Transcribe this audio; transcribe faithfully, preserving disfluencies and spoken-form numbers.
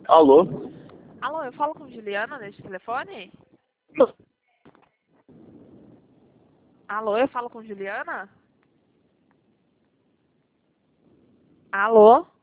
Alô? Alô, eu falo com Juliana neste telefone? Alô, eu falo com Juliana? Alô?